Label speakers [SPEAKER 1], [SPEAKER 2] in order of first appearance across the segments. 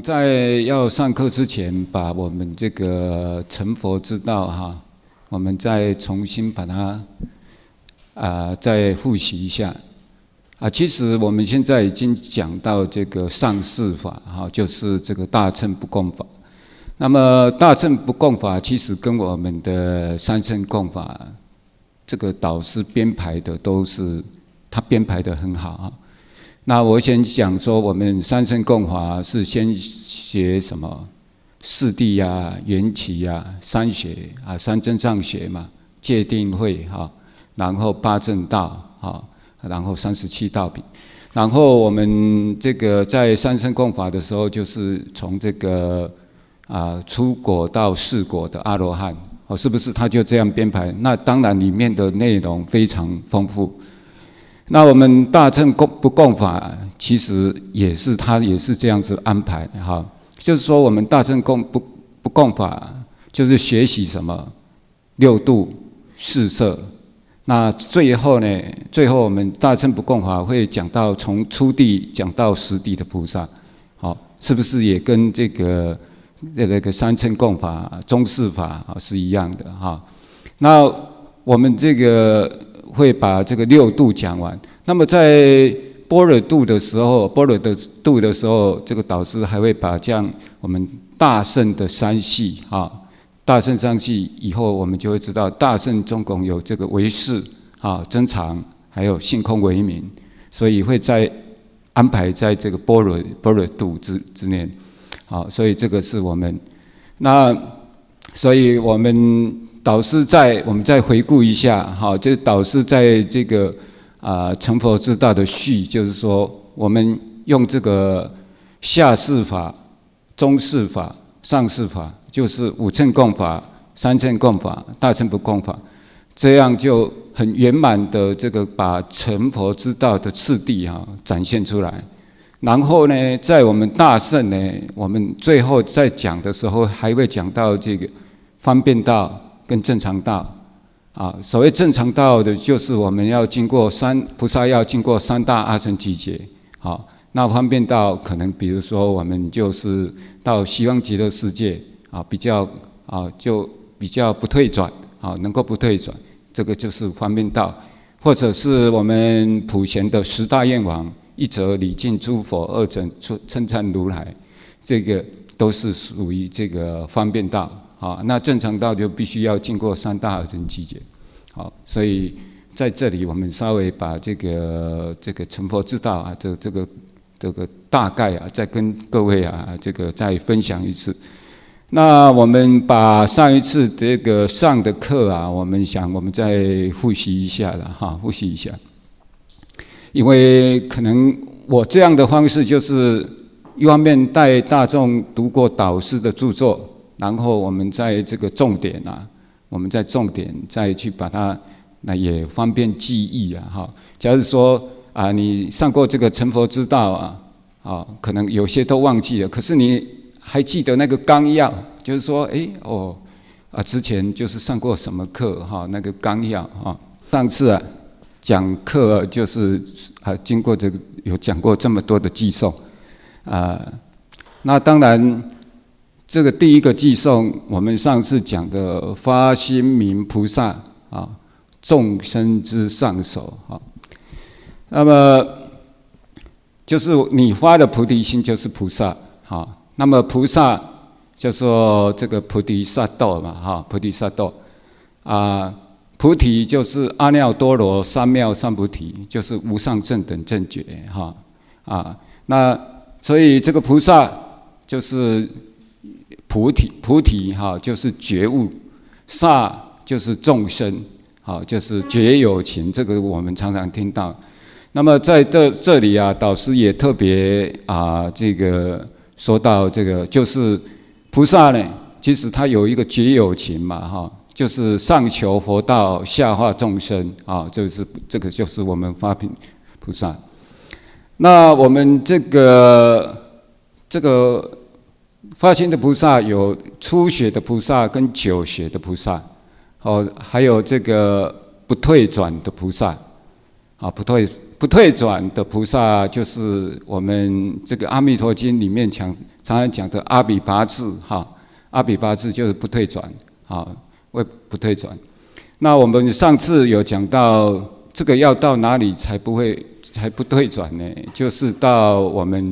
[SPEAKER 1] 在要上课之前，把我们这个成佛之道哈，我们再重新把它再复习一下其实我们现在已经讲到这个上士法哈，就是这个大乘不共法。那么大乘不共法其实跟我们的三乘共法这个导师编排的都是他编排的很好啊。那我先讲说，我们三乘共法是先学什么四谛缘起三学三真上学嘛，戒定慧然后八正道然后37道品。然后我们这个在三乘共法的时候，就是从这个初果到四果的阿罗汉是不是他就这样编排？那当然里面的内容非常丰富。那我们大乘不共法其实他也是这样子安排就是说我们大乘不共法就是学习什么六度四摄。那最后我们大乘不共法会讲到从初地讲到十地的菩萨，是不是也跟这个三乘共法中士法是一样的那我们这个会把这个六度讲完。那么在般若度的时候，这个导师还会把这样我们大乘的三系大乘三系以后我们就会知道，大乘总共有这个唯识真常，还有性空唯名，所以会在安排在这个般若度之内。所以这个是我们所以我们导师我们再回顾一下这导师在这个成佛之道的序，就是说我们用这个下士法、中士法、上士法，就是五乘共法、三乘共法、大乘不共法，这样就很圆满的这个把成佛之道的次第展现出来。然后呢，在我们大乘呢，我们最后在讲的时候，还会讲到这个方便道跟正常道所谓正常道的，就是我们要经过菩萨要经过三大阿僧祇劫那方便道可能比如说我们就是到西方极乐世界就比较不退转能够不退转，这个就是方便道。或者是我们普贤的十大愿王，一则礼敬诸佛，二则称赞如来，这个都是属于这个方便道那正常道就必须要经过三大阿僧祇劫所以在这里我们稍微把这个成佛之道这个大概再跟各位这个再分享一次。那我们把上一次这个上的课我们再复习一下了复习一下。因为可能我这样的方式就是一方面带大众读过导师的著作，然后我们在这个重点再去把它也方便记忆假如说你上过这个成佛之道可能有些都忘记了，可是你还记得那个纲要，就是说之前就是上过什么课那个纲要上次讲课就是经过这个有讲过这么多的寄送那当然这个第一个寄送我们上次讲的发心明菩萨众生之上首那么就是你发的菩提心就是菩萨那么菩萨叫做这个菩提萨埵嘛菩提萨埵菩提就是阿耨多罗三藐三菩提，就是无上正等正觉那所以这个菩萨就是菩提就是觉悟，萨就是众生就是觉有情，这个我们常常听到。那么在这里导师也特别这个说到这个，就是菩萨呢，其实他有一个觉有情嘛就是上求佛道，下化众生这个就是我们发品菩萨。那我们这个发心的菩萨有初学的菩萨跟久学的菩萨还有这个不退转的菩萨不不退转的菩萨，就是我们这个《阿弥陀经》里面常常讲的阿比跋致哈。阿比跋致就是不退转，为不退转。那我们上次有讲到，这个要到哪里才不退转呢？就是到我们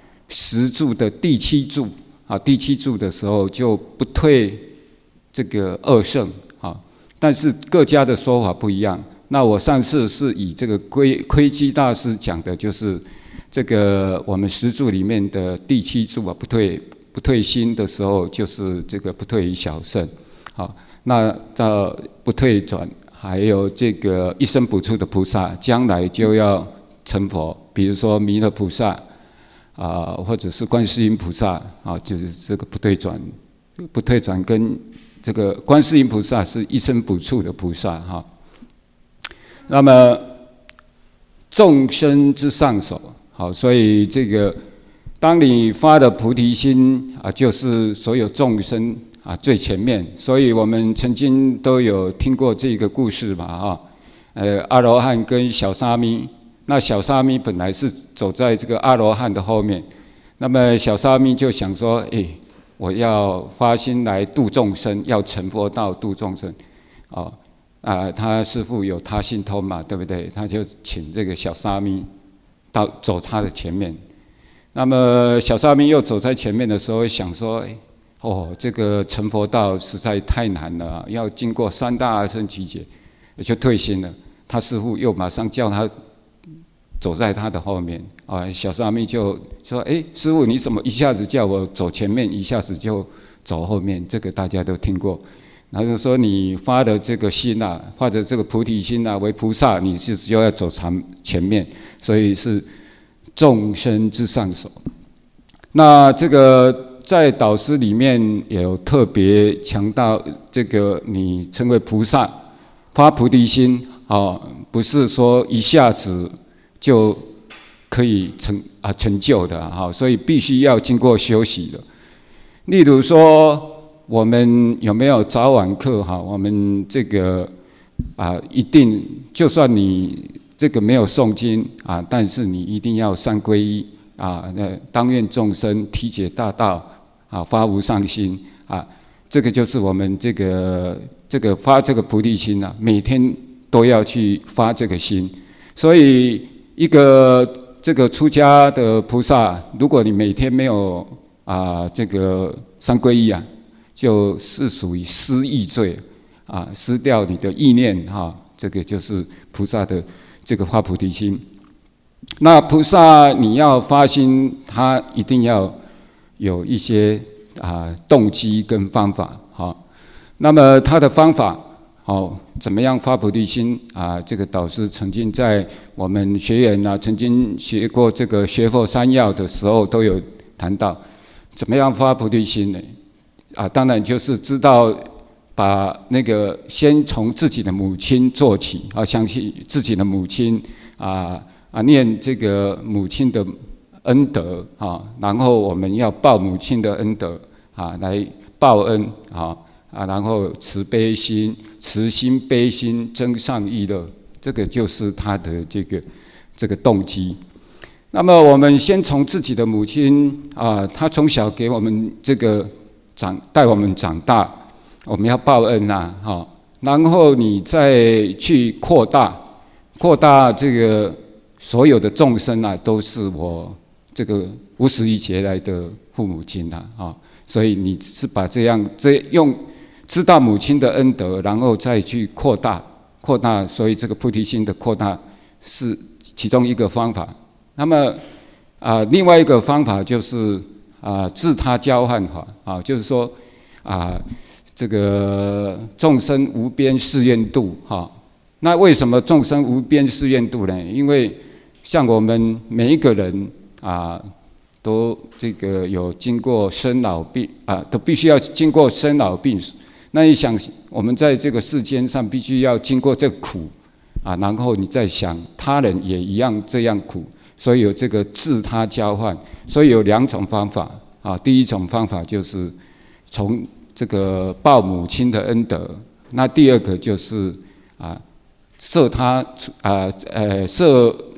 [SPEAKER 1] 10住的第7住第7住的时候就不退这个二圣但是各家的说法不一样。那我上次是以这个窥基大师讲的，就是这个我们10住里面的第7住不退心的时候，就是这个不退于小圣。那到不退转，还有这个一生补处的菩萨，将来就要成佛，比如说弥勒菩萨或者是观世音菩萨就是这个不退转跟这个观世音菩萨是一生补处的菩萨那么众生之上首，所以这个当你发的菩提心就是所有众生最前面。所以我们曾经都有听过这个故事嘛阿罗汉跟小沙弥，那小沙弥本来是走在这个阿罗汉的后面，那么小沙弥就想说，我要发心来度众生，要成佛道度众生他师父有他心通嘛，对不对？他就请这个小沙弥走他的前面。那么小沙弥又走在前面的时候，想说，这个成佛道实在太难了，要经过3大阿僧祇劫，就退心了。他师父又马上叫他走在他的后面小沙弥就说：“师父，你怎么一下子叫我走前面，一下子就走后面？”这个大家都听过。然后就说你发的这个心发的这个菩提心为菩萨，你就要走前面，所以是众生之上首。那这个在导师里面也有特别强调，这个你成为菩萨发菩提心不是说一下子就可以成就的所以必须要经过休息的。例如说，我们有没有早晚课我们这个一定就算你这个没有诵经但是你一定要3皈依当愿众生体解大道发无上心这个就是我们这个发这个菩提心每天都要去发这个心。所以一个这个出家的菩萨，如果你每天没有这个3皈依就是属于失意罪失掉你的意念这个就是菩萨的这个发菩提心。那菩萨你要发心，他一定要有一些动机跟方法那么他的方法怎么样发菩提心这个导师曾经在我们学员曾经学过这个学佛3要的时候都有谈到，怎么样发菩提心呢？当然就是知道把那个先从自己的母亲做起相信自己的母亲念这个母亲的恩德然后我们要报母亲的恩德来报恩然后慈心悲心增上益乐，这个就是他的这个动机。那么我们先从自己的母亲她从小给我们这个带我们长大，我们要报恩然后你再去扩大这个所有的众生都是我这个无始以劫来的父母亲所以你是把这用知道母亲的恩德，然后再去扩大，所以这个菩提心的扩大是其中一个方法。那么另外一个方法就是自他交换法就是说这个众生无边誓愿度那为什么众生无边誓愿度呢？因为像我们每一个人都这个有经过生老病都必须要经过生老病死。那你想，我们在这个世间上必须要经过这个苦然后你再想他人也一样这样苦，所以有这个自他交换。所以有2种方法第一种方法就是从这个报母亲的恩德，那第二个就是摄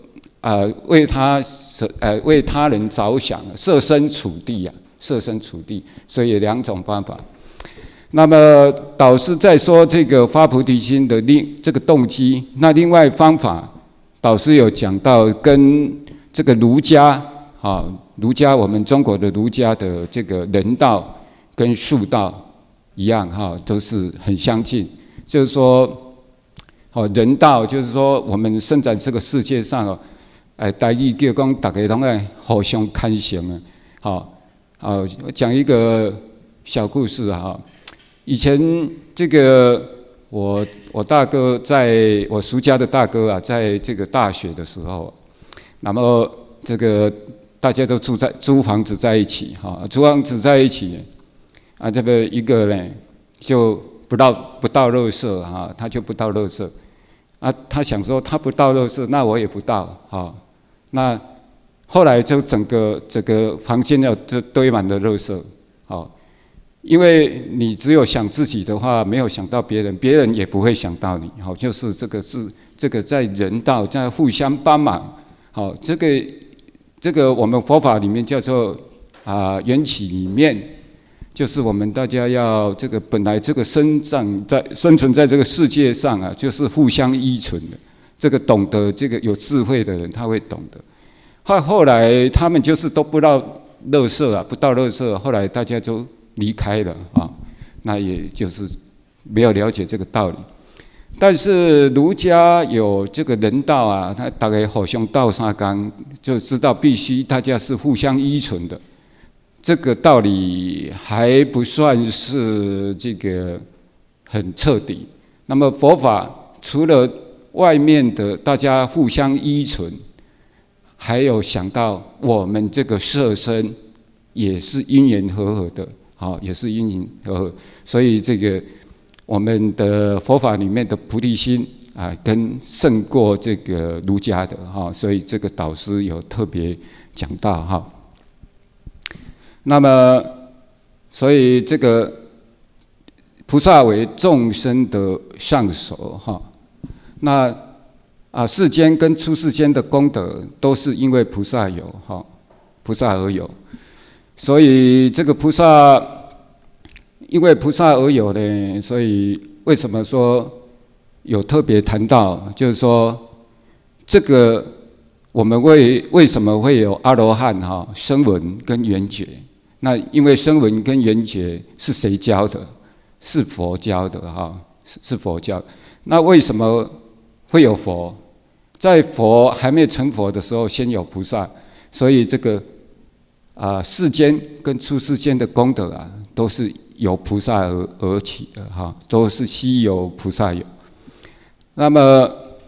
[SPEAKER 1] 为他人着想，设身处地啊，设身处地，所以有2种方法。那么导师在说这个发菩提心的这个动机，那另外方法，导师有讲到跟这个儒家儒家我们中国的儒家的这个人道跟术道一样都是很相近，就是说人道就是说我们生在这个世界上台语叫讲大家拢爱互相看行我讲一个小故事以前这个我大哥在我叔家的大哥在这个大学的时候，那么这个大家都租房子在一起租房子在一起这个一个呢就不倒垃圾他就不倒垃圾他想说他不倒垃圾，那我也不倒那后来就整个房间就堆满了垃圾因为你只有想自己的话，没有想到别人，别人也不会想到你就是这个在人道在互相帮忙这个我们佛法里面叫做缘起里面，就是我们大家要这个本来这个生存在这个世界上就是互相依存的。这个懂得这个有智慧的人他会懂得。后来他们就是都不倒垃圾不倒垃圾，后来大家就离开了那也就是没有了解这个道理。但是儒家有这个人道他大概互相斗相共，就知道必须大家是互相依存的。这个道理还不算是这个很彻底。那么佛法除了外面的大家互相依存，还有想到我们这个色身也是因缘和合的也是因缘和合，所以这个我们的佛法里面的菩提心跟胜过这个儒家的所以这个导师有特别讲到那么所以这个菩萨为众生的上首那世间跟出世间的功德都是因为菩萨有菩萨而有，所以这个菩萨因为菩萨而有呢，所以为什么说有特别谈到，就是说这个我们为什么会有阿罗汉声闻跟缘觉？那因为声闻跟缘觉是谁教的？是佛教的是佛教。那为什么会有佛？在佛还没成佛的时候，先有菩萨，所以这个世间跟出世间的功德都是由菩萨而起的都是悉由菩萨有。那么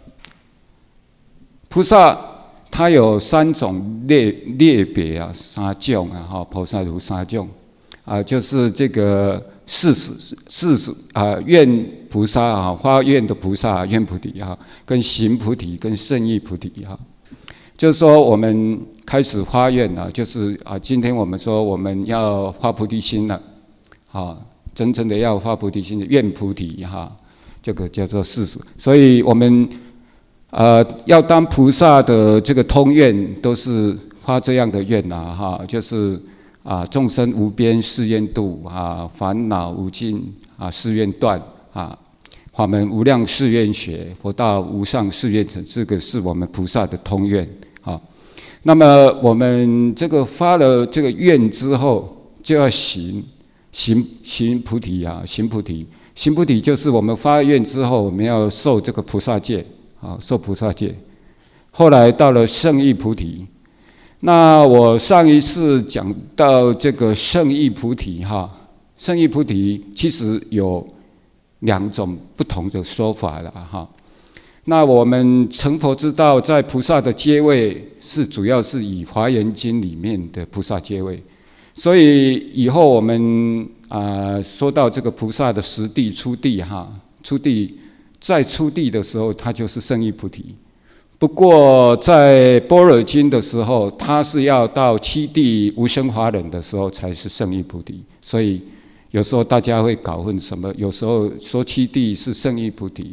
[SPEAKER 1] 菩萨它有3种列别3种菩萨如3种就是这个愿菩萨发愿的菩萨愿菩提跟行菩提跟胜义菩提就是说我们开始发愿就是今天我们说我们要发菩提心了真正的要发菩提心的愿菩提这个叫做世俗。所以我们要当菩萨的这个通愿都是发这样的愿就是众生无边誓愿度烦恼无尽誓愿断法门无量誓愿学，佛道无上誓愿成。这个是我们菩萨的通愿那么我们这个发了这个愿之后，就要行菩提行菩提。行菩提就是我们发愿之后，我们要受这个菩萨戒受菩萨戒。后来到了胜义菩提。那我上一次讲到这个胜义菩提胜义菩提其实有2种不同的说法了那我们成佛之道在菩萨的阶位是主要是以华严经里面的菩萨阶位，所以以后我们说到这个菩萨的实地出地在出地的时候，它就是胜义菩提。不过在般若经的时候，它是要到7地无生法忍的时候才是胜义菩提，所以有时候大家会搞混什么，有时候说7地是胜义菩提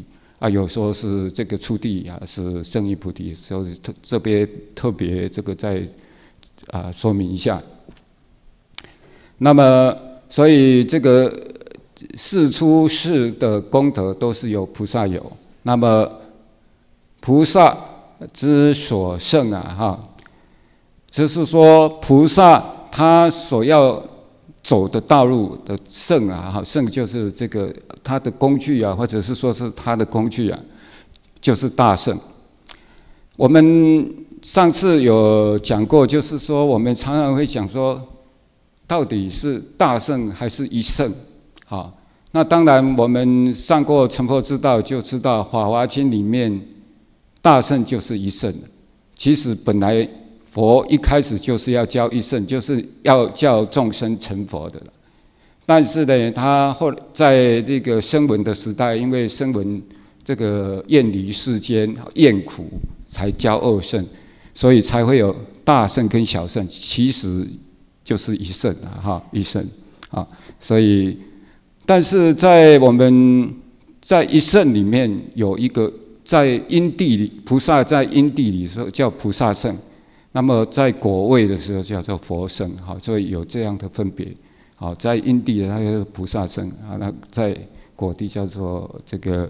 [SPEAKER 1] 有时候是这个初地是圣意菩提，所以这边特别这个再说明一下。那么，所以这个世出世的功德都是由菩萨有。那么，菩萨之所胜就是说菩萨他所要走的道路的胜胜就是这个他的工具或者是说是他的工具就是大胜。我们上次有讲过，就是说我们常常会讲说，到底是大胜还是一胜？那当然我们上过成佛之道就知道，《法华经》里面大胜就是一胜。其实本来佛一开始就是要教一胜，就是要叫众生成佛的。但是呢，他在这个声闻的时代，因为声闻这个厌离世间、厌苦，才教二圣，所以才会有大圣跟小圣，其实就是一圣一圣所以，但是在我们在一圣里面有一个，在因地里，菩萨在因地里说叫菩萨圣，那么在果位的时候叫做佛圣，所以有这样的分别。在因地它叫菩萨圣那在果地叫做这个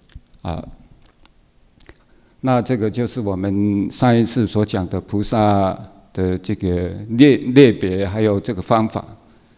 [SPEAKER 1] 那这个就是我们上一次所讲的菩萨的这个列别，还有这个方法。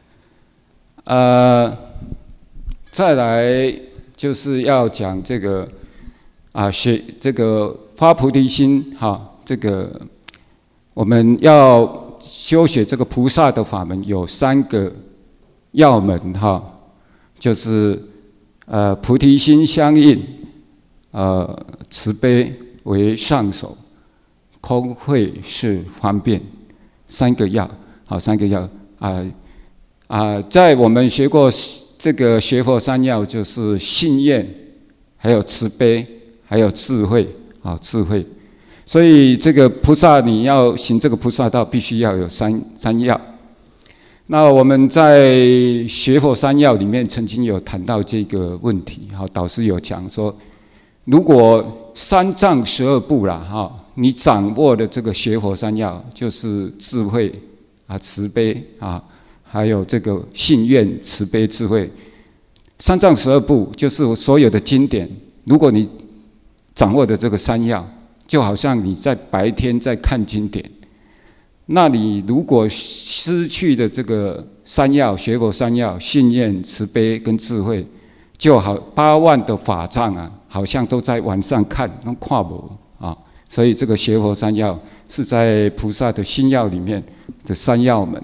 [SPEAKER 1] 再来就是要讲这个这个发菩提心这个我们要修学这个菩萨的法门有3个要门就是菩提心相应，慈悲为上首，空慧是方便，3个要，3个要在我们学过这个学佛3要，就是信愿，还有慈悲，还有智慧智慧。所以这个菩萨你要行这个菩萨道，必须要有三要。那我们在学佛3要里面曾经有谈到这个问题，导师有讲说，如果3藏12部你掌握的这个学佛3要，就是智慧慈悲还有这个信愿、慈悲、智慧，3藏12部就是所有的经典。如果你掌握的这个3要，就好像你在白天在看经典。那你如果失去的这个3要，学佛3要，信愿、慈悲跟智慧，就好8万的法藏好像都在晚上看，都看不所以这个学佛3要是在菩萨的心要里面的3要门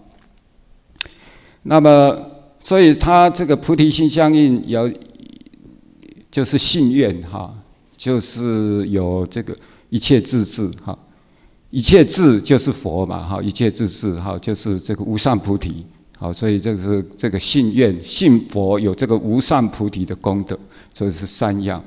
[SPEAKER 1] 那么，所以他这个菩提心相应就是信愿就是有这个一切智智一切智就是佛嘛一切智智就是这个无上菩提所以这个信愿信佛有这个无上菩提的功德，所以是3要。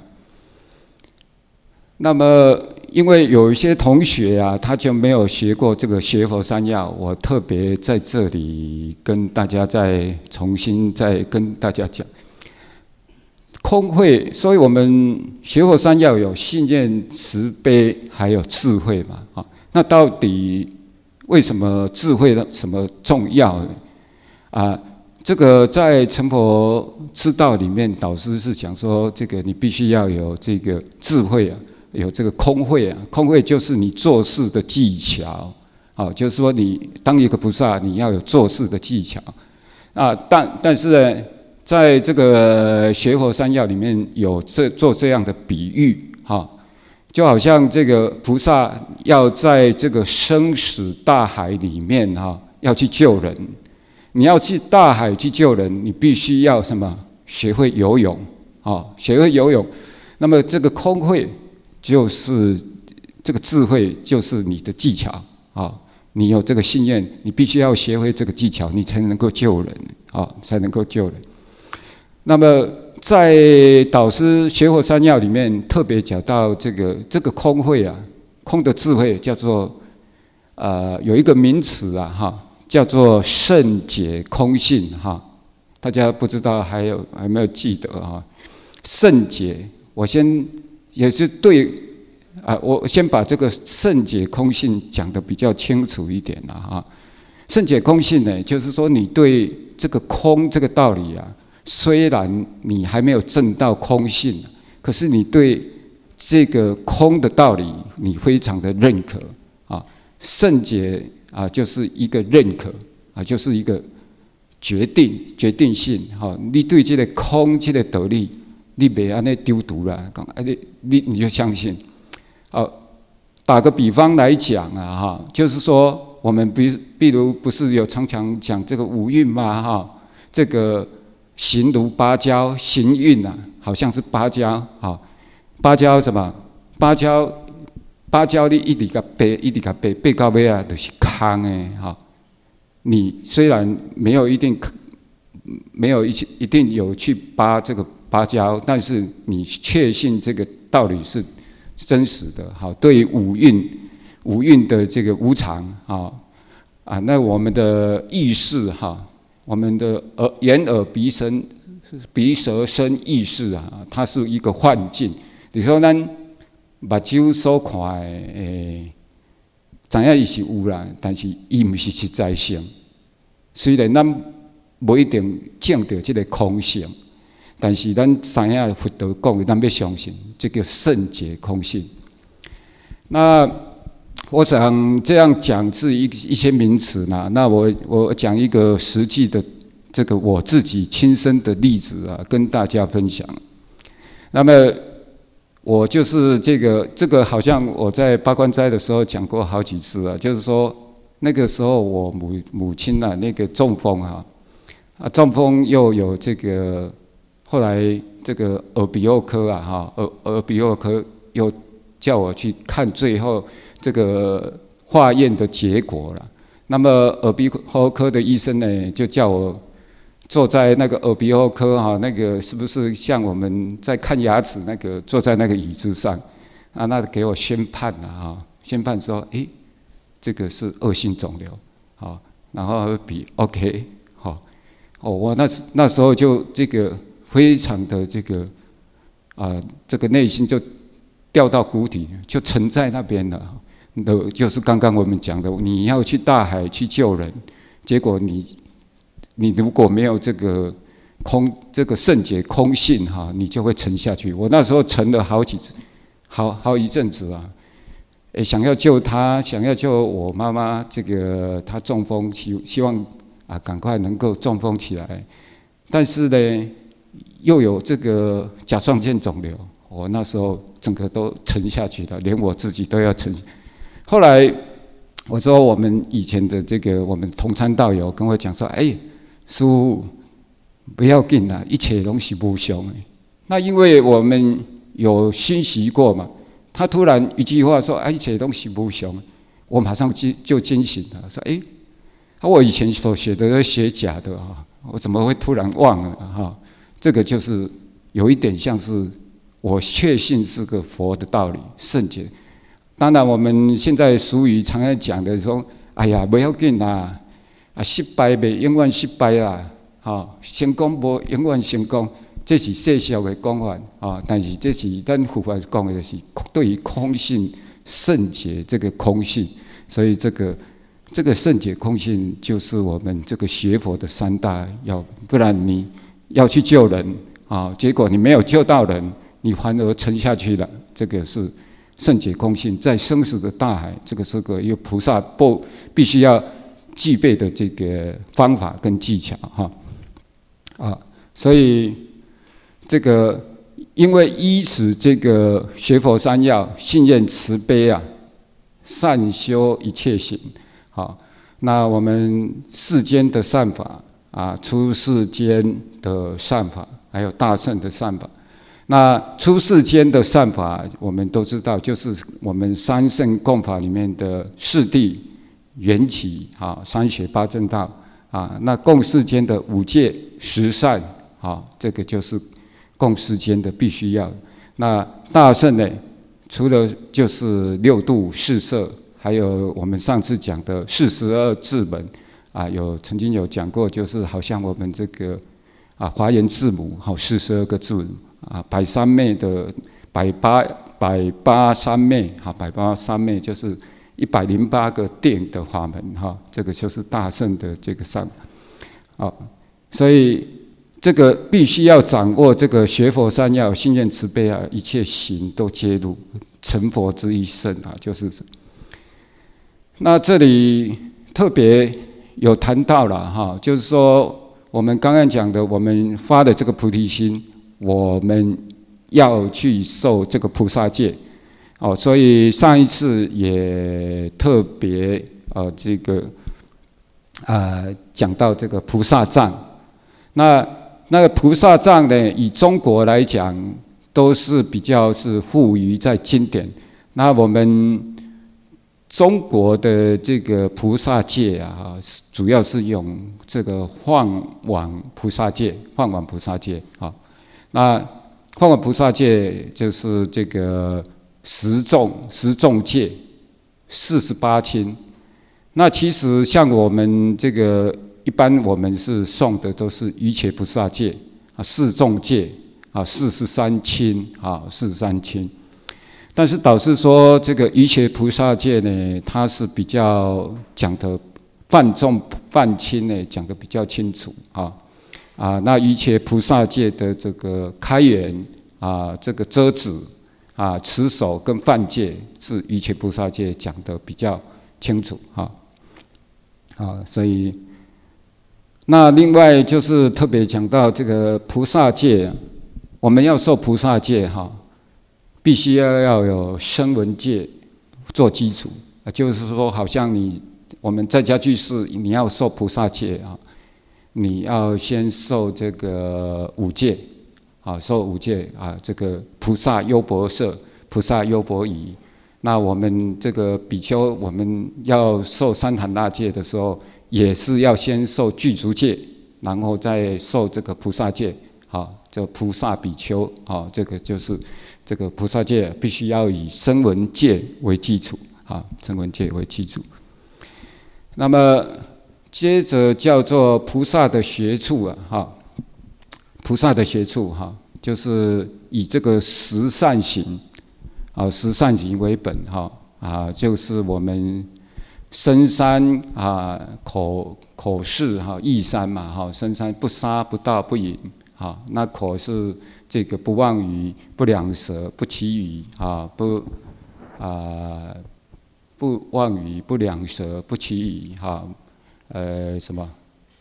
[SPEAKER 1] 那么因为有一些同学他就没有学过这个学佛3要，我特别在这里跟大家重新跟大家讲空慧。所以我们学佛3要有信愿、慈悲还有智慧嘛那到底为什么智慧什么重要呢？这个在成佛之道里面，导师是讲说，这个你必须要有这个智慧有这个空慧空慧就是你做事的技巧就是说你当一个菩萨，你要有做事的技巧但是呢，在这个学佛3要里面有做这样的比喻就好像这个菩萨要在这个生死大海里面要去救人，你要去大海去救人，你必须要什么？学会游泳学会游泳。那么这个空慧就是这个智慧，就是你的技巧你有这个信念，你必须要学会这个技巧，你才能够救人才能够救人。那么在导师学佛3要里面特别讲到这个空慧空的智慧叫做有一个名词叫做圣解空性大家不知道还有没有记得圣解我先也是对我先把这个圣解空性讲得比较清楚一点啦圣解空性呢，就是说你对这个空这个道理虽然你还没有证到空性，可是你对这个空的道理你非常的认可圣解就是一个认可就是一个决定性你对这个空这个道理你别安尼丢毒啦，你就相信打个比方来讲就是说我们比如不是有常常讲这个五蕴吗这个行如芭蕉，行运好像是芭蕉芭蕉什么？芭蕉你一直甲掰，一直甲掰，掰到尾就是空的你虽然没有一定有去扒这个芭蕉，但是你确信这个道理是真实的对于五蕴的这个无常那我们的意识我们的眼耳鼻舌身意识它是一个幻境。你说咱目睭所看的知影伊是有啦，但是伊毋是实在性。虽然咱无一定证到这个空性，但是咱知影佛陀讲的，咱要相信，这叫圣解空性。那我想这样讲是一些名词啦。那我讲一个实际的这个我自己亲身的例子跟大家分享。那么我就是这个好像我在八关斋的时候讲过好几次就是说那个时候我母亲那个中风中风又有这个后来这个耳鼻喉科耳鼻喉科又叫我去看最后这个化验的结果了。那么耳鼻喉科的医生呢，就叫我坐在那个耳鼻喉科那个是不是像我们在看牙齿那个坐在那个椅子上那给我宣判宣判说这个是恶性肿瘤然后比 OK 我那时候就这个非常的这个这个内心就掉到谷底，就沉在那边了。就是刚刚我们讲的，你要去大海去救人，结果你如果没有这个圣解空性你就会沉下去。我那时候沉了好一阵子想要救他，想要救我妈妈，这个她中风，希望赶快能够中风起来，但是呢又有这个甲状腺肿瘤，我那时候整个都沉下去了，连我自己都要沉。后来我说我们以前的这个我们同参道友跟我讲说，师父不要紧啦，一切都是无常的。那因为我们有熏习过嘛，他突然一句话说一切都是无常，我马上就惊醒了，说我以前所学的都学假的我怎么会突然忘了这个就是有一点像是我确信是个佛的道理，圣解。当然我们现在俗语常常讲的说，不要紧啦，失败袂永远失败啦，成功无永远成功，这是世俗的讲法但是这是咱佛法讲的是对于空性圣解这个空性，所以这个圣解空性就是我们这个学佛的三大要，不然你要去救人结果你没有救到人，你反而沉下去了。这个是圣解空性，在生死的大海，这个是个一个菩萨必须要具备的这个方法跟技巧所以这个因为依此这个学佛三要，信愿慈悲善修一切行那我们世间的善法出世间的善法，还有大乘的善法。那出世间的善法，我们都知道，就是我们三圣共法里面的四谛、缘起三学八正道那共世间的五戒、十善这个就是共世间的必须要。那大乘呢，除了就是六度、四摄，还有我们上次讲的42字门曾经有讲过，就是好像我们这个华严字母42个字百三昧的百八三昧百八三昧就是108个定的法门这个就是大乘的这个上所以这个必须要掌握这个学佛三要，信愿慈悲一切行都皆入成佛之一生就是那这里特别有谈到了就是说我们刚刚讲的，我们发的这个菩提心，我们要去受这个菩萨戒所以上一次也特别这个讲到这个菩萨藏。那个菩萨藏呢，以中国来讲，都是比较是富于在经典。那我们中国的这个菩萨戒主要是用这个放往菩萨戒，放往菩萨戒那放往菩萨戒就是这个十众戒48亲。那其实像我们这个一般我们是诵的都是瑜伽菩萨戒四众戒43亲43亲。但是导师说这个瑜伽菩萨戒呢，它是比较讲的泛众泛亲呢，讲的比较清楚那瑜伽菩萨戒的这个开源这个遮止持守跟犯戒是瑜伽菩萨戒讲的比较清楚所以那另外就是特别讲到这个菩萨戒，我们要受菩萨戒必须要有声闻戒做基础就是说好像我们在家居士你要受菩萨戒你要先受这个5戒受5戒这个菩萨优婆塞、菩萨优婆夷。那我们这个比丘，我们要受三坛大戒的时候，也是要先受具足戒，然后再受这个菩萨戒这菩萨比丘这个就是这个菩萨戒必须要以声闻戒为基础声闻戒为基础。那么接着叫做菩萨的学处菩萨的学处就是以这个十善行十善行为本就是我们身三口四意三嘛身三不杀不盗不淫那口是这个不妄语不两舌不绮语不妄语不两舌不绮语什么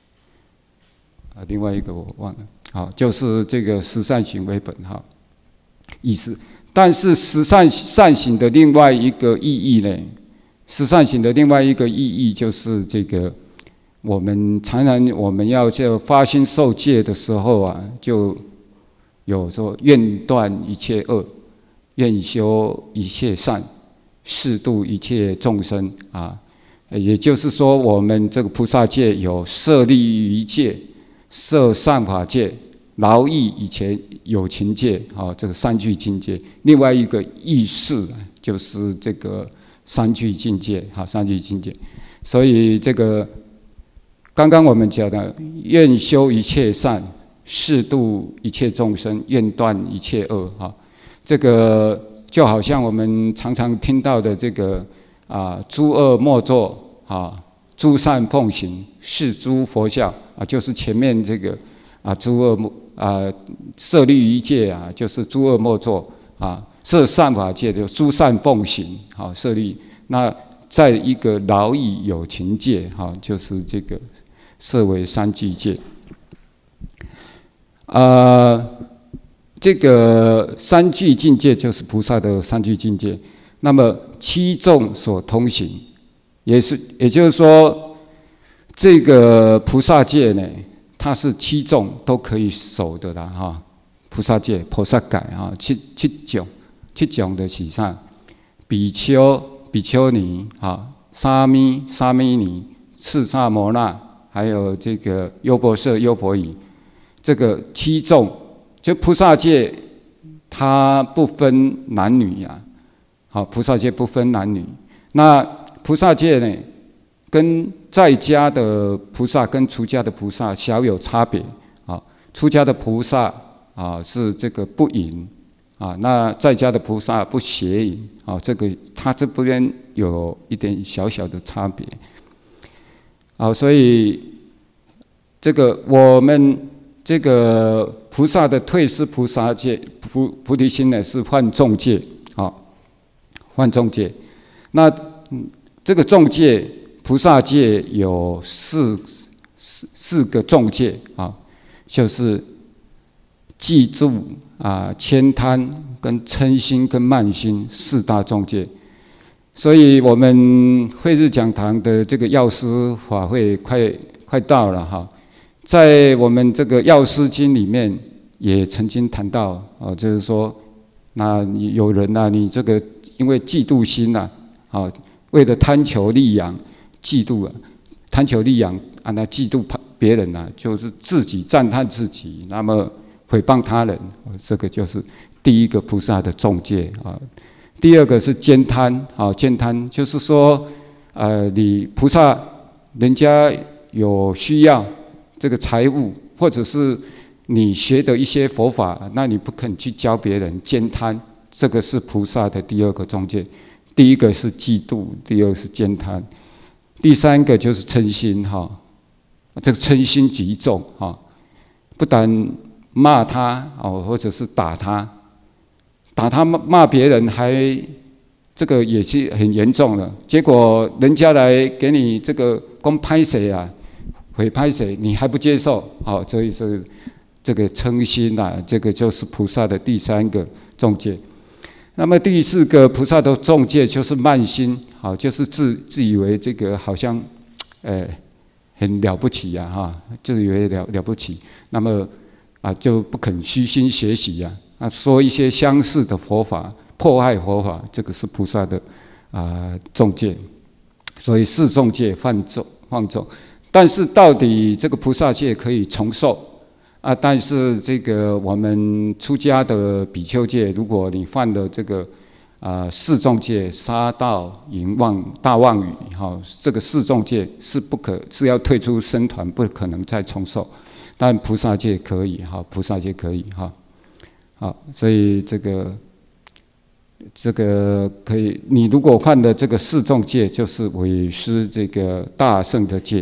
[SPEAKER 1] 另外一个我忘了就是这个十善行为本意思。但是十善行的另外一个意义呢，十善行的另外一个意义就是这个我们常常我们要发心受戒的时候就有说愿断一切恶，愿修一切善，誓度一切众生也就是说我们这个菩萨戒有设立于戒、设善法戒、劳役以前有情戒这个三聚境界。另外一个意识就是这个三聚境界三聚境界。所以这个刚刚我们讲的愿修一切善，誓度一切众生，愿断一切恶这个就好像我们常常听到的这个诸恶莫作诸善奉行，是诸佛教就是前面这个诸恶设立于戒就是诸恶莫作设善法戒的诸善奉行设立。那在一个劳役有情戒就是这个设为三聚戒这个三聚境界就是菩萨的三聚境界。那么七众所通行，也就是说，这个菩萨戒呢，它是七众都可以守的啦菩萨戒、菩萨戒七种的是啥？比丘、比丘尼沙弥、沙弥尼、次萨摩那，还有这个优婆塞、优婆夷，这个七众。就菩萨戒，它不分男女菩萨戒不分男女。那菩萨戒呢，跟在家的菩萨跟出家的菩萨小有差别出家的菩萨是这个不淫那在家的菩萨不邪淫这个他这边有一点小小的差别所以这个我们这个菩萨的退失菩萨戒菩提心呢是犯众戒犯众戒。那这个众戒菩萨戒有四个众戒就是嫉妒悭贪跟嗔心跟慢心四大众戒。所以我们慧日讲堂的这个药师法会快到了在我们这个药师经里面也曾经谈到就是说，那你有人你这个因为嫉妒心为了贪求利养，嫉妒贪求利养那嫉妒别人就是自己赞叹自己，那么诽谤他人，这个就是第一个菩萨的众戒第二个是慳贪慳贪就是说你菩萨人家有需要这个财物，或者是你学的一些佛法，那你不肯去教别人，慳贪，这个是菩萨的第二个众戒。第一个是嫉妒，第二个是慳贪，第三个就是嗔心这个嗔心极重不但骂他或者是打他骂别人，还这个也是很严重的。结果人家来给你这个讲拍谁会拍谁，你还不接受所以这个嗔心这个就是菩萨的第三个众戒。那么第四个菩萨的众戒就是慢心就是自以为这个好像很了不起自以为了不起，那么就不肯虚心学习说一些相似的佛法，破坏佛法，这个是菩萨的众戒。所以四众戒犯众。但是到底这个菩萨戒可以重受但是这个我们出家的比丘戒，如果你犯了这个四众戒，杀盗淫妄大妄语这个四众戒是要退出僧团，不可能再重受。但菩萨戒可以菩萨戒可以所以这个可以，你如果犯的这个四众戒，就是违失这个大乘的戒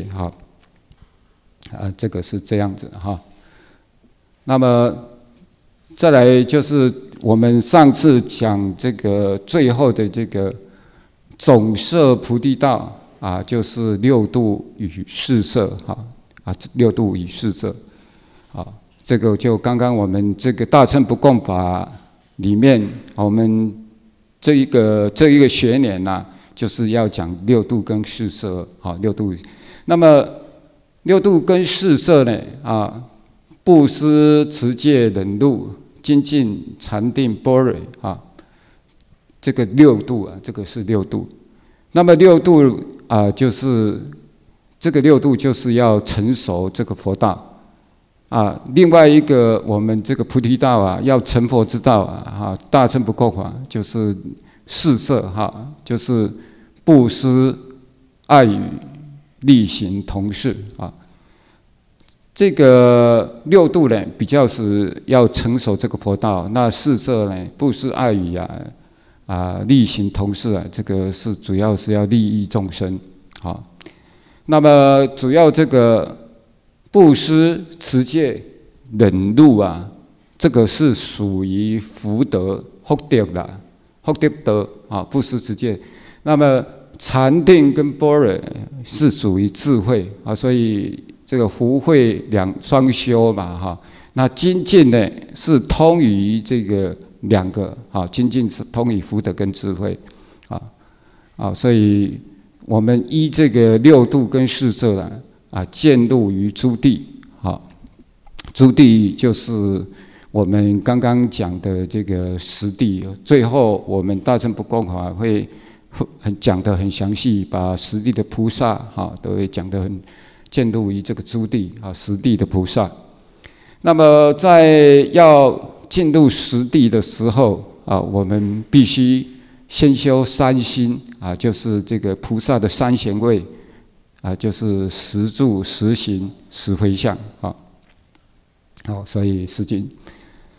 [SPEAKER 1] 这个是这样子那么再来就是我们上次讲这个最后的这个总摄菩提道就是六度与四摄六度与四摄这个就刚刚我们这个大乘不共法里面，我们这一个学年就是要讲六度跟四摄六度。那么六度跟四摄呢布施、持戒、忍辱、精进、禅定、般若这个六度这个是六度。那么六度就是这个六度就是要成熟这个佛道另外一个我们这个菩提道要成佛之道大乘不共法就是四摄就是布施、爱语、力行、同事这个六度呢比较是要成熟这个佛道，那四摄呢布施、爱语力行、同事这个是主要是要利益众生那么主要这个布施、持戒、忍辱这个是属于福德福德啦，福德德布施、持戒。那么禅定跟般若是属于智慧所以这个福慧两双修嘛那精进呢是通于这个两个精进是通于福德跟智慧所以我们依这个六度跟四摄渐入于诸地诸地就是我们刚刚讲的这个十地。最后我们大乘不共法会讲得很详细，把十地的菩萨都会讲得很渐入于这个诸地十地的菩萨。那么在要进入十地的时候我们必须先修三心就是这个菩萨的三贤位就是十住、十行、十回向所以十境。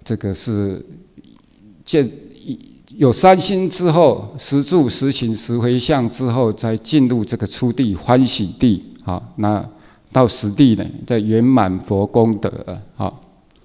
[SPEAKER 1] 这个是有3心之后，实住、实行、实回向之后，再进入这个初地欢喜地。好，那到实地呢，再圆满佛功德。好，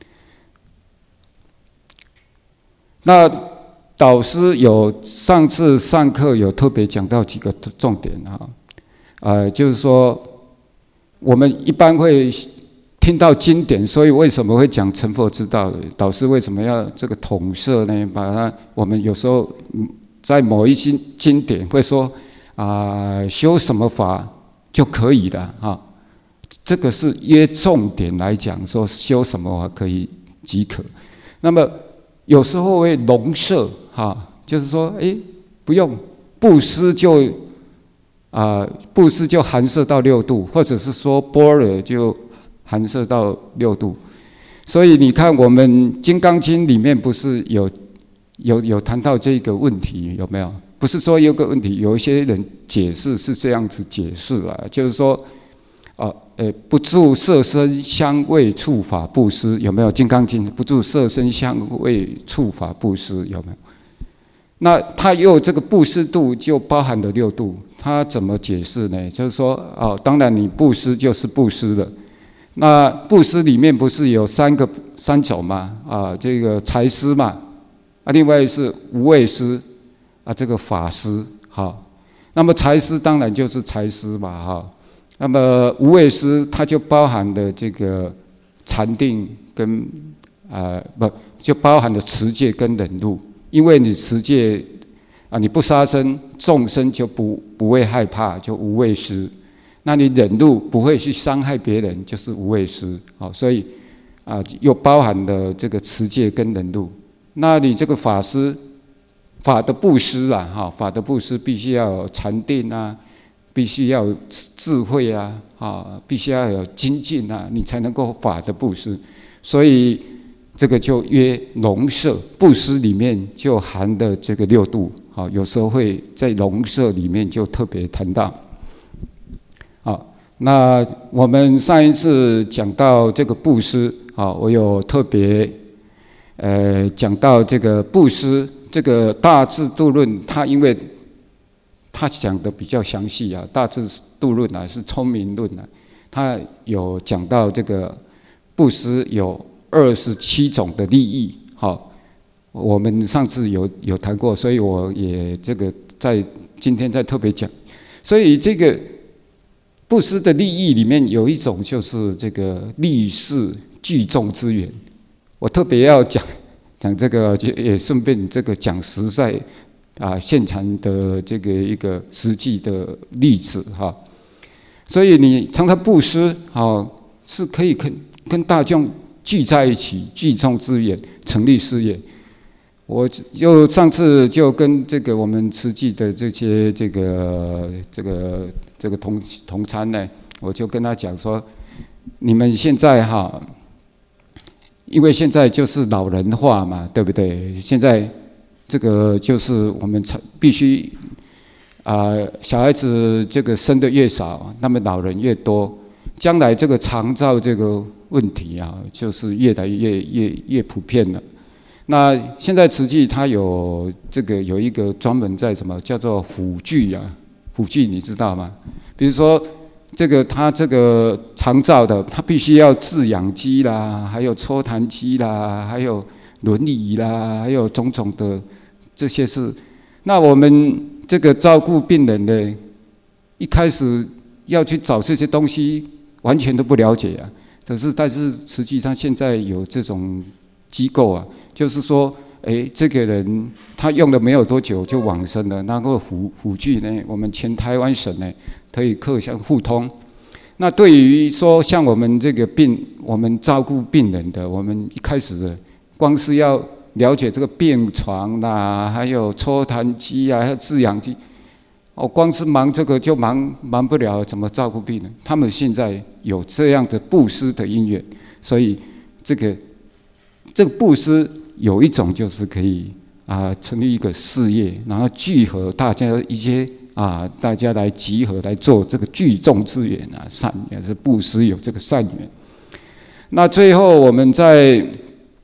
[SPEAKER 1] 那导师有上次上课有特别讲到几个重点就是说我们一般会听到经典，所以为什么会讲成佛之道？导师为什么要这个统摄呢？把它，我们有时候在某一些经典会说修什么法就可以了这个是约重点来讲，说修什么法可以即可。那么有时候会笼摄就是说，不用布施就布施就含摄到6度，或者是说般若就含摄到6度。所以你看，我们《金刚经》里面不是有谈到这个问题，有没有？不是说有个问题，有一些人解释是这样子解释就是说，不住色身香味触法布施，有没有？《金刚经》不住色身香味触法布施，有没有？那它又这个布施度就包含了6度，它怎么解释呢？就是说，当然你布施就是布施了。那布施里面不是有3种吗？这个财施嘛，另外是无畏施这个法施。好，那么财施当然就是财施嘛，那么无畏施它就包含了这个禅定跟就包含了持戒跟忍辱。因为你持戒你不杀生，众生就不会害怕，就无畏施。那你忍辱不会去伤害别人，就是无畏施。所以又包含了这个持戒跟忍辱。那你这个法施，法的布施法的布施必须要有禅定必须要有智慧必须要有精进你才能够法的布施。所以这个就约笼摄，布施里面就含的这个6度。有时候会在笼摄里面就特别谈到。那我们上一次讲到这个布施我有特别讲到这个布施，这个大智度论，它因为它讲的比较详细大智度论是聪明论它有讲到这个布施有27种的利益。我们上次有谈过，所以我也这个今天再特别讲。所以这个布施的利益里面有一种就是这个利世聚众之缘。我特别要讲这个，也顺便这个讲实在现场的这个一个实际的例子所以你常常布施是可以跟大众聚在一起，聚众之缘，成立事业。我就上次就跟这个我们慈济的这些这个同参呢，我就跟他讲说，你们现在因为现在就是老人化嘛，对不对？现在这个就是我们必须小孩子这个生的越少，那么老人越多，将来这个长照这个问题就是越来越普遍了。那现在慈济它有一个专门在什么叫做辅具辅具你知道吗？比如说它这个长照的，它必须要制氧机啦，还有抽痰机啦，还有轮椅啦，还有种种的这些事。那我们这个照顾病人的，一开始要去找这些东西，完全都不了解但是实际上现在有这种机构就是说，这个人他用了没有多久就往生了，那个辅具呢，我们全台湾省呢可以各项互通。那对于说像我们我们照顾病人的，我们一开始的光是要了解这个病床啦，还有抽痰机还有制氧机，光是忙这个就忙不了怎么照顾病人。他们现在有这样的布施的因缘，所以这个布施有一种就是可以成立一个事业，然后聚合大家一些大家来集合来做这个聚众之缘善缘，是布施有这个善缘。那最后我们在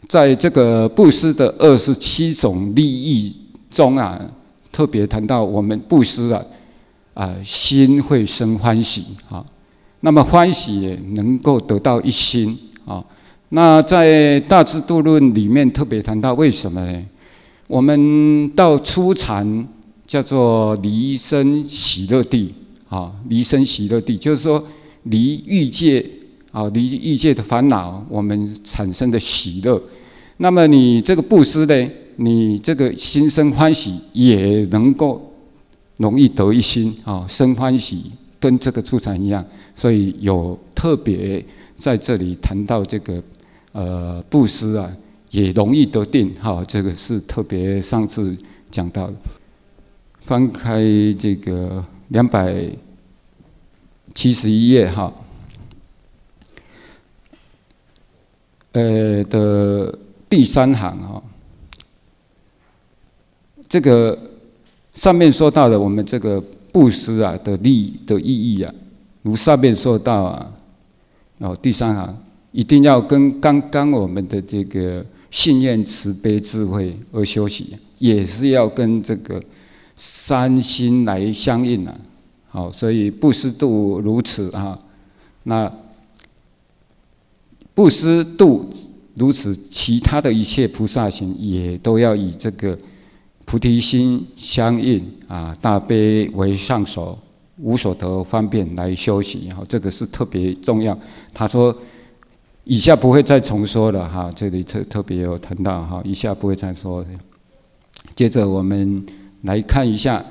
[SPEAKER 1] 在这个布施的27种利益中啊，特别谈到我们布施心会生欢喜啊。那么欢喜也能够得到一心啊。那在《大智度论》里面特别谈到，为什么呢？我们到初禅叫做离生喜乐地啊，离生喜乐地，就是说离欲界啊，离欲界的烦恼，我们产生的喜乐。那么你这个布施呢，你这个心生欢喜，也能够容易得一心啊，生欢喜，跟这个初禅一样。所以有特别在这里谈到这个布施啊，也容易得定哈，这个是特别上次讲到的。翻开这个271页哈，的第3行哈，这个上面说到的我们这个布施啊的意义啊，如上面说到啊，第3行一定要跟刚刚我们的这个信愿慈悲智慧而修习，也是要跟这个3心来相应啊。好，所以布施度如此啊，那布施度如此，其他的一切菩萨行也都要以这个菩提心相应啊，大悲为上首，无所得方便来修习。好，这个是特别重要。他说以下不会再重说了哈，这里特别有谈到哈，以下不会再说。接着我们来看一下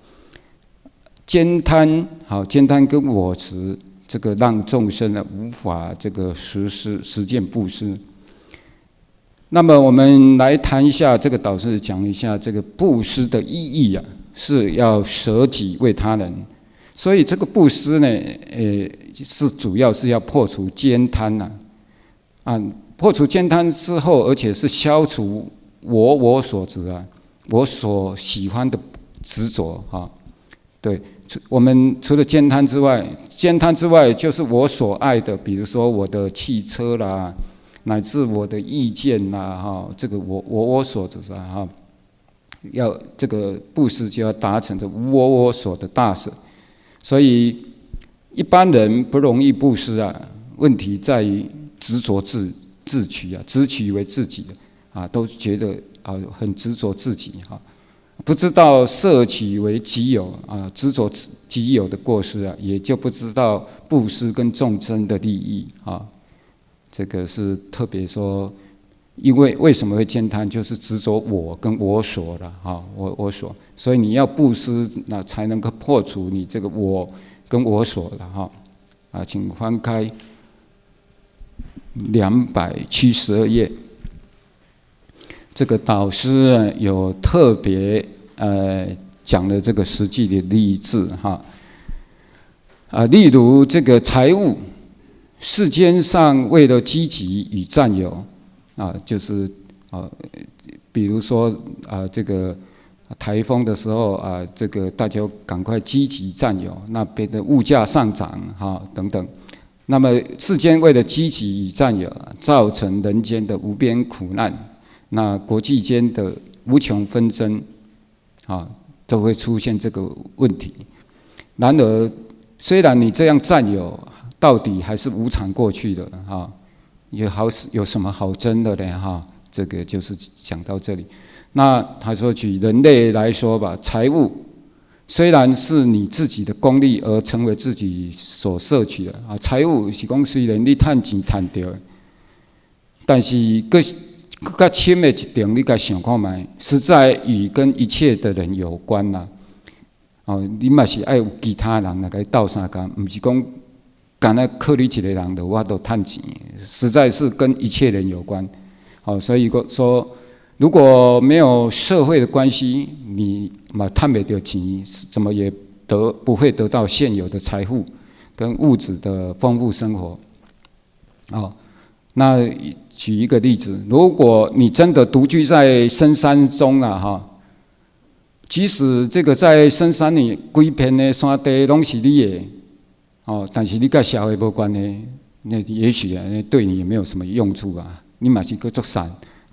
[SPEAKER 1] 慳贪跟我执，这个让众生呢无法这个实践布施。那么我们来谈一下，这个导师讲一下这个布施的意义啊，是要舍己为他人。所以这个布施呢，是主要是要破除慳贪呐，破除慳贪之后，而且是消除我所执啊，我所喜欢的执着啊。对，我们除了慳贪之外，就是我所爱的，比如说我的汽车啦，乃至我的意见啦，哈，这个我所执啊，哈，要这个布施就要达成这无我所的大舍。所以一般人不容易布施啊，问题在于执着自取啊，执取为自己啊，都觉得啊很执着自己哈。不知道摄取为己有啊，执着己有的过失啊，也就不知道布施跟众生的利益啊。这个是特别说，因为什么会慳贪，就是执着我跟我所了啊，我所，所以你要布施，那才能够破除你这个我跟我所了哈。啊，请翻开272页。这个导师有特别讲的这个实际的例子哈，例如这个财物，世间上为了积极与占有就是比如说这个台风的时候这个大家赶快积极占有，那边的物价上涨等等，那么世间为了积极与占有，造成人间的无边苦难。那国际间的无穷纷争都会出现这个问题。然而，虽然你这样占有，到底还是无常过去的有什么好争的呢？这个就是讲到这里。那他说，举人类来说吧，财物虽然是你自己的功利而成为自己所摄取的财物是讲虽然你赚钱赚到的，但是更较深的一点，你甲想看卖，实在与跟一切的人有关啦。你嘛是爱有其他人来甲你斗相共，唔是讲干那靠你一个人的我都赚钱，实在是跟一切人有关。所以说，如果没有社会的关系，你嘛赚不到钱，怎么也不会得到现有的财富跟物质的丰富生活。那举一个例子，如果你真的独居在深山中即使这个在深山里规片的山地拢是你的但是你跟社会无关系，那也许对你也没有什么用处啊。你嘛是个做善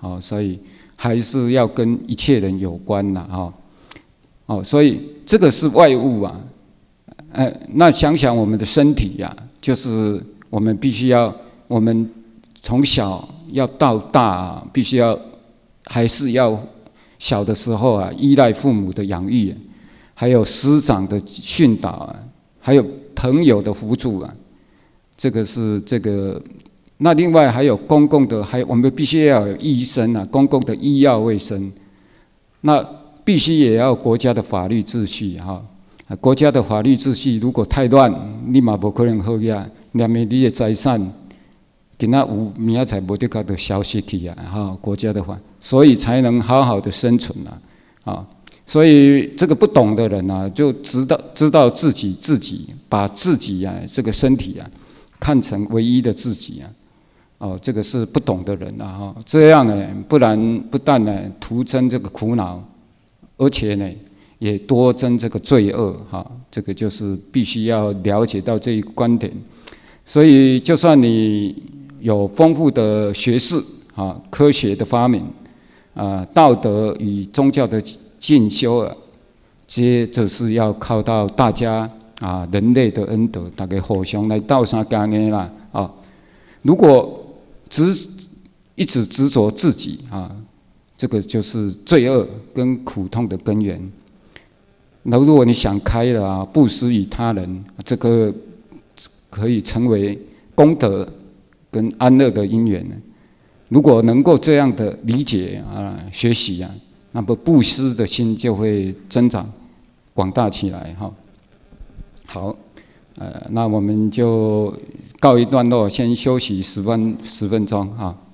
[SPEAKER 1] 所以还是要跟一切人有关呐，所以这个是外物啊，那想想我们的身体呀，就是我们必须要，我们从小要到大必须要，还是要小的时候依赖父母的养育，还有师长的训导还有朋友的辅助这个是这个。那另外还有公共的，我们必须要有医生公共的医药卫生，那必须也要国家的法律秩序国家的法律秩序如果太乱，你嘛不可能好呀，连你的财产，今仔有，明仔载无得搞就消失去国家的法，所以才能好好的生存所以这个不懂的人就知道自己把自己这个身体看成唯一的自己这个是不懂的人这样不但徒增这个苦恼，而且也多增这个罪恶这个就是必须要了解到这一观点。所以就算你有丰富的学识科学的发明道德与宗教的进修这就是要靠到大家人类的恩德，大家互相来斗相共的啦如果一直执着自己这个就是罪恶跟苦痛的根源。那如果你想开了布施于他人，这个可以成为功德跟安乐的因缘。如果能够这样的理解学习那么布施的心就会增长广大起来好，那我们就告一段落，先休息10分钟